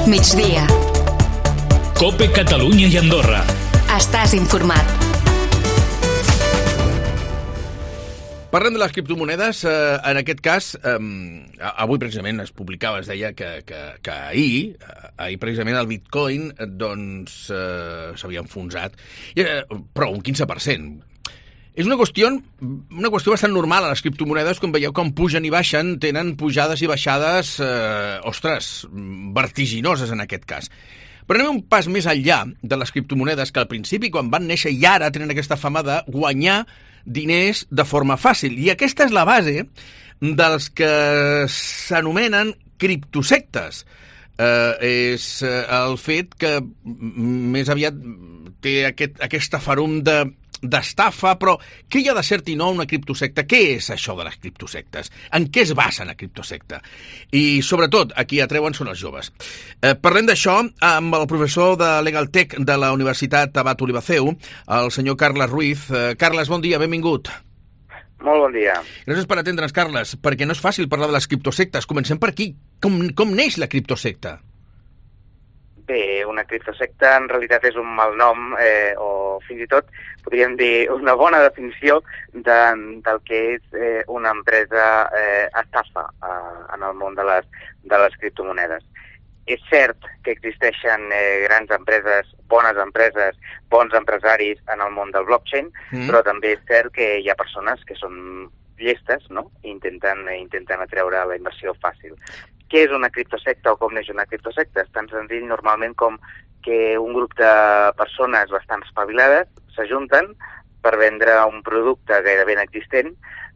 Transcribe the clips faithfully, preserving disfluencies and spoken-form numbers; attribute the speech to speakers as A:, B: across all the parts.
A: Migdia.
B: COPE Catalunya i Andorra.
A: Estàs informat.
C: Parlem de les criptomonedes. Eh, en aquest cas, eh, avui precisament es publicava, es deia que, que, que ahir, ahir precisament el Bitcoin doncs eh, s'havia enfonsat, eh, però un quinze per cent. És una qüestió, una qüestió bastant normal a les criptomonedes, com veieu com pugen i baixen, tenen pujades i baixades, eh, ostres, vertiginoses en aquest cas. Però anem un pas més enllà de les criptomonedes, que al principi, quan van néixer i ara tenen aquesta fama de guanyar diners de forma fàcil. I aquesta és la base dels que s'anomenen criptosectes. Eh, és el fet que més aviat té aquest, aquesta farum de d'estafa, però què hi ha de cert i no una criptosecta? Què és això de les criptosectes? En què es basa una criptosecta? I, sobretot, a qui atreuen són els joves. Eh, parlem d'això amb el professor de LegalTech de la Universitat Abat Olivaceu, el senyor Carles Ruiz. Eh, Carles, bon dia, benvingut.
D: Molt bon dia.
C: Gràcies per atendre'ns, Carles, perquè no és fàcil parlar de les criptosectes. Comencem per aquí. Com, com neix la criptosecta?
D: Bé, una criptosecta en realitat és un mal nom, eh, o fins i tot podríem dir una bona definició de, del que és eh, una empresa eh, estafa eh, en el món de les, de les criptomonedes. És cert que existeixen eh, grans empreses, bones empreses, bons empresaris en el món del blockchain, mm. però també és cert que hi ha persones que són llestes, no? I intenten, intenten atreure la inversió fàcil. Què és una criptosecta o com neix una criptosecta? És tan senzill normalment com que un grup de persones bastant espavilades s'ajunten per vendre un producte gairebé inexistent,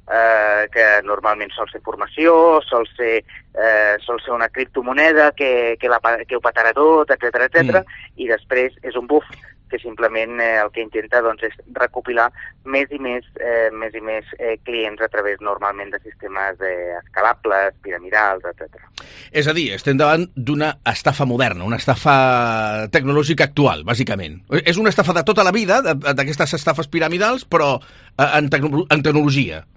D: eh, que normalment sol ser formació, sol ser, eh, sol ser una criptomoneda que, que, la, que ho petarà tot, etcètera, etcètera, mm. i després és un buf que simplement eh, el que intenta doncs, és recopilar més i més, eh, més, i més eh, clients a través normalment de sistemes eh, escalables, piramidals, etcètera.
C: És a dir, estem davant d'una estafa moderna, una estafa tecnològica actual, bàsicament. És una estafa de tota la vida, d'aquestes estafes piramidals, però en, tecno en tecnologia.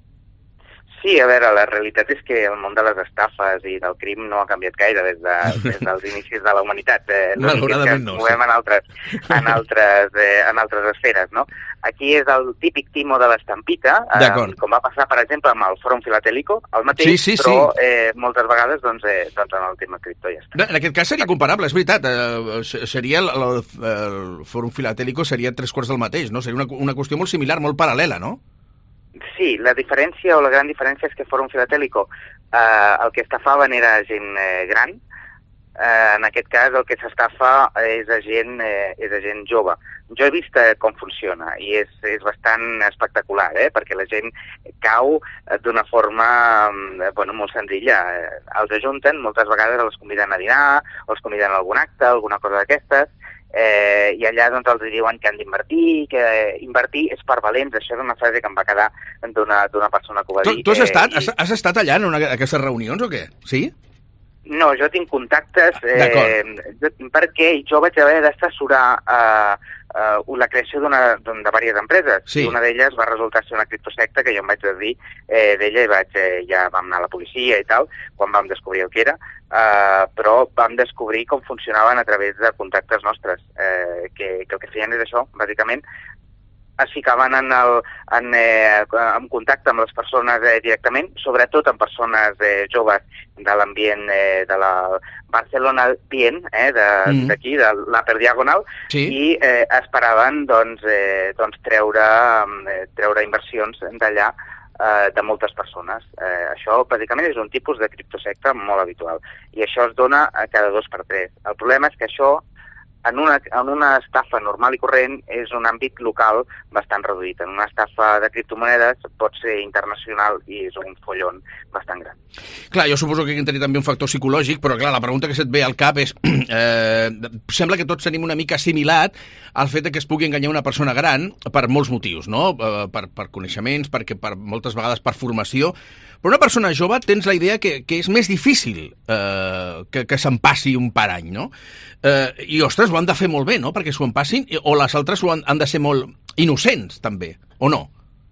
D: Sí, a veure, la realitat és que el món de les estafes i del crim no ha canviat gaire des, de, des dels inicis de la humanitat. Eh,
C: Malauradament no.
D: Movem en altres, en, altres, eh, en altres esferes, no? Aquí és el típic timo de l'estampita, eh, com va passar, per exemple, amb el Fòrum Filatélico, el mateix, sí, sí, però sí. Eh, moltes vegades doncs, eh, doncs en el tema cripto ja està.
C: En aquest cas seria comparable, és veritat. Eh, seria el, el, el Fòrum Filatélico seria tres quarts del mateix, no? Seria una, una qüestió molt similar, molt paral·lela, no?
D: Sí, la diferència o la gran diferència és que Fòrum Filatélico eh, el que estafaven era gent eh, gran, eh, en aquest cas el que s'estafa és a gent, eh, és a gent jove. Jo he vist eh, com funciona i és, és bastant espectacular, eh, perquè la gent cau eh, d'una forma eh, bueno, molt senzilla. Eh, els ajunten, moltes vegades els conviden a dinar, o els conviden a algun acte, alguna cosa d'aquestes, Eh, i allà doncs, els diuen que han d'invertir, que eh, invertir és per valents. Això és una frase que em va quedar d'una persona que ho va dir.
C: Tu, tu has,
D: eh,
C: estat,
D: i...
C: has, has estat allà en una, aquestes reunions o què? Sí?
D: No, jo tinc contactes eh, perquè jo vaig haver d'assessorar eh, eh, la creació d'una de diverses empreses. Sí. I una d'elles va resultar ser una criptosecta que jo em vaig dir eh, d'ella i vaig, eh, ja vam anar a la policia i tal, quan vam descobrir el que era, eh, però vam descobrir com funcionaven a través de contactes nostres, eh, que, que el que feien és això, bàsicament, es ficaven en, el, en, eh, en contacte amb les persones eh, directament, sobretot amb persones eh, joves de l'ambient eh, de la Barcelona Bien, eh, d'aquí, de, mm. de l'Upper Diagonal, sí. I eh, esperaven doncs, eh, doncs treure, eh, treure inversions d'allà eh, de moltes persones. Eh, això, bàsicament, és un tipus de criptosecta molt habitual, i això es dona a cada dos per tres. El problema és que això, En una, en una estafa normal i corrent, és un àmbit local bastant reduït. En una estafa de criptomonedes pot ser internacional i és un follon bastant gran.
C: Clar, jo suposo que hi ha tenir també un factor psicològic, però clar, la pregunta que se't ve al cap és eh, sembla que tots tenim una mica assimilat al fet que es pugui enganyar una persona gran per molts motius, no? Per, per coneixements, perquè per, moltes vegades per formació. Però una persona jove tens la idea que, que és més difícil eh, que, que se'n passi un parany, no? Eh, I, ostres, ho han de fer molt bé, no?, perquè s'ho en passin, o les altres ho han, han de ser molt innocents, també, o no?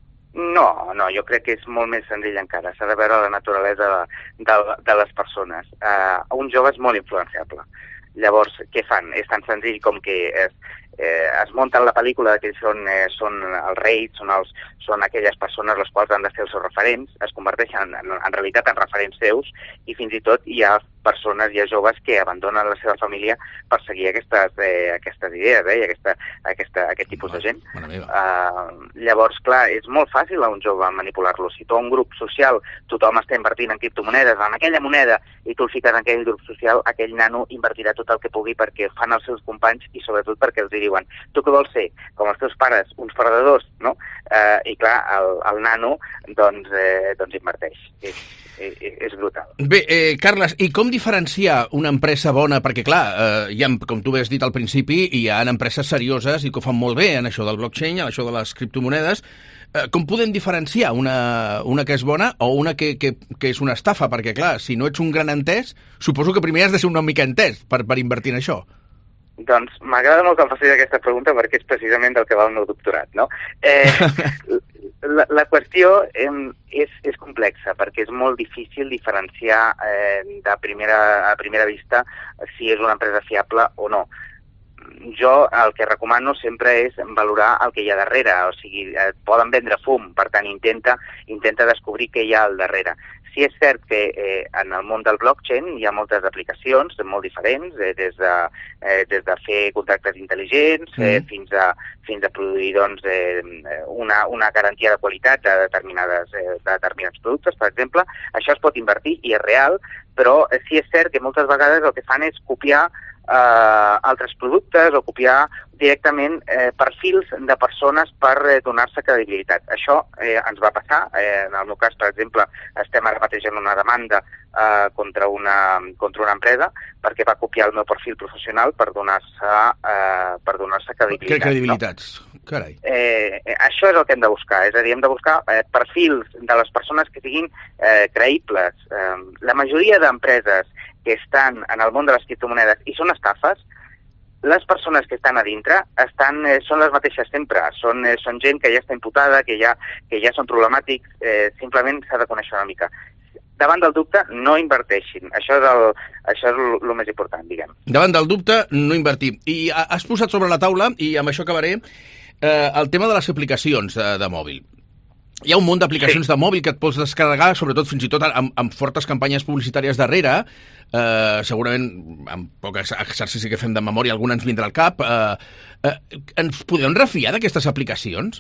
D: No, no, jo crec que és molt més senzill encara. S'ha de veure la naturalesa de, de, de les persones. Uh, un jove és molt influenciable. Llavors, què fan? És tan senzill com que es, eh, es munten la pel·lícula que són, eh, són els reis, són, els, són aquelles persones les quals han de ser els seus referents, es converteixen en, en realitat en referents seus, i fins i tot hi ha persones, hi ha joves que abandonen la seva família per seguir aquestes, eh, aquestes idees, eh, i aquesta, aquesta, aquest tipus de gent. Uh, llavors, clar, és molt fàcil a un jove manipular-lo. Si tu a un grup social tothom està invertint en criptomonedes, en aquella moneda, i tu el fiques en aquell grup social, aquell nano invertirà tot el que pugui perquè fan els seus companys i sobretot perquè els diuen, tu què vols ser? Com els teus pares, uns perdedors, no? Uh, I clar, el, el nano doncs, eh, doncs inverteix. És, és, és brutal.
C: Bé, eh, Carles, i com diferenciar una empresa bona? Perquè clar, eh, hi ha, com tu has dit al principi, hi ha empreses serioses i que ho fan molt bé en això del blockchain, en això de les criptomonedes. Eh, com podem diferenciar una, una que és bona o una que, que, que és una estafa? Perquè clar, si no ets un gran entès, suposo que primer has de ser una mica entès per, per invertir en això.
D: Doncs m'agrada molt que em facis aquesta pregunta perquè és precisament del que va el meu doctorat, no? Eh, la, la qüestió eh, és, és complexa perquè és molt difícil diferenciar eh, de primera, a primera vista si és una empresa fiable o no. Jo el que recomano sempre és valorar el que hi ha darrere, o sigui, et poden vendre fum, per tant intenta, intenta descobrir què hi ha al darrere. Sí és cert que eh, en el món del blockchain hi ha moltes aplicacions molt diferents, eh, des, de, eh, des de fer contractes intel·ligents eh, mm. fins, a, fins a produir doncs, eh, una, una garantia de qualitat de, determinades, eh, de determinats productes, per exemple. Això es pot invertir i és real, però eh, sí és cert que moltes vegades el que fan és copiar eh, altres productes o copiar directament eh, perfils de persones per eh, donar-se credibilitat. Això eh, ens va passar. Eh, en el meu cas, per exemple, estem ara mateix en una demanda eh, contra, una, contra una empresa perquè va copiar el meu perfil professional per donar-se eh, per donar-se credibilitat.
C: Que credibilitats? No? Carai.
D: Eh, això és el que hem de buscar. És a dir, hem de buscar eh, perfils de les persones que siguin eh, creïbles. Eh, la majoria d'empreses que estan en el món de les criptomonedes i són estafes, les persones que estan a dintre estan, eh, són les mateixes sempre. Són, eh, són gent que ja està imputada, que ja, que ja són problemàtics, eh, simplement s'ha de conèixer una mica. Davant del dubte, no inverteixin. Això és el, això és el, el més important, diguem.
C: Davant del dubte, no invertir. I has posat sobre la taula, i amb això acabaré, eh, el tema de les aplicacions de, de mòbil. Hi ha un munt d'aplicacions sí. de mòbil que et pots descarregar, sobretot fins i tot amb, amb fortes campanyes publicitàries darrere. Eh, segurament, amb poc exercici que fem de memòria, alguna ens vindrà al cap. Eh, eh, ens podem refiar d'aquestes aplicacions?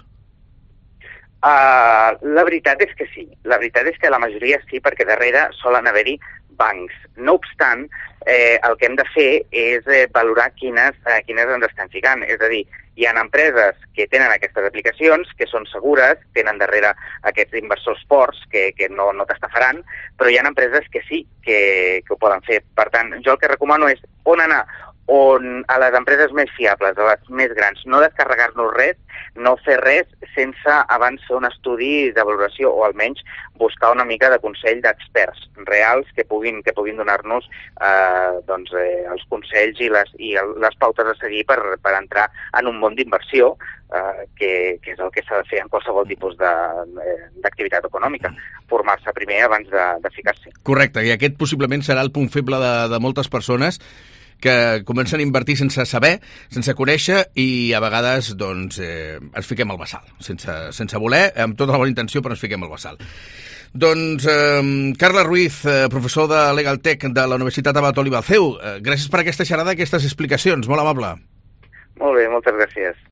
D: Uh, la veritat és que sí. La veritat és que la majoria sí, perquè darrere solen haver-hi bancs. No obstant, eh, el que hem de fer és eh, valorar quines, eh, quines ens estan ficant. És a dir, hi ha empreses que tenen aquestes aplicacions, que són segures, tenen darrere aquests inversors forts que, que no, no t'estafaran, però hi ha empreses que sí, que, que ho poden fer. Per tant, jo el que recomano és on anar, on a les empreses més fiables, a les més grans, no descarregar-nos res, no fer res sense abans fer un estudi de valoració o almenys buscar una mica de consell d'experts reals que puguin, que puguin donar-nos eh, doncs, eh, els consells i les, i el, les pautes a seguir per, per entrar en un món d'inversió eh, que, que és el que s'ha de fer en qualsevol tipus d'activitat econòmica, formar-se primer abans de, de ficar-s'hi.
C: Correcte, i aquest possiblement serà el punt feble de, de moltes persones que comencen a invertir sense saber, sense conèixer i a vegades doncs, eh, ens fiquem al bassal, sense, sense voler, amb tota la bona intenció, però ens fiquem al bassal. Doncs, eh, Carles Ruiz, eh, professor de Legal Tech de la Universitat Abat Oliva Alceu, eh, gràcies per aquesta xerrada, aquestes explicacions, molt amable.
D: Molt bé, moltes gràcies.